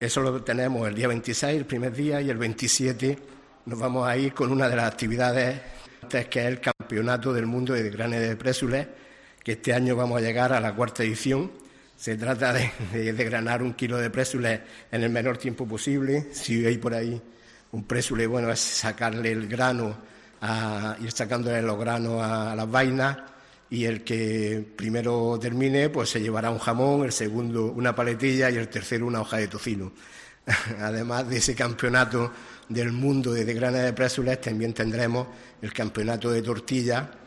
Eso lo tenemos el día 26, el primer día, y el 27 nos vamos a ir con una de las actividades, que es el Campeonato del Mundo de Granes de Présules, que este año vamos a llegar a la 4ª edición. Se trata de granar 1 kilo de présules en el menor tiempo posible. Si veis por ahí un présule, bueno, es sacarle el grano, ir sacándole los granos a las vainas, y el que primero termine pues se llevará un jamón, el segundo una paletilla y el tercero una hoja de tocino. Además de ese campeonato del mundo de granes de présules, también tendremos el campeonato de tortillas,